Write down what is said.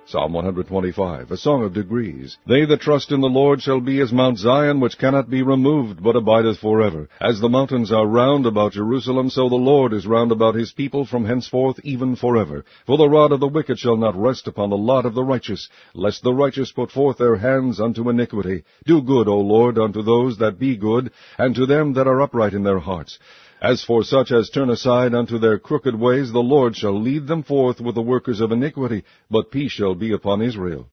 Psalm 125, a song of degrees. They that trust in the Lord shall be as Mount Zion, which cannot be removed, but abideth forever. As the mountains are round about Jerusalem, so the Lord is round about his people from henceforth even forever. For the rod of the wicked shall not rest upon the lot of the righteous, lest the righteous put forth their hands unto iniquity. Do good, O Lord, unto those that be good, and to them that are upright in their hearts. As for such as turn aside unto their crooked ways, the Lord shall lead them forth with the workers of iniquity, but peace shall be upon Israel.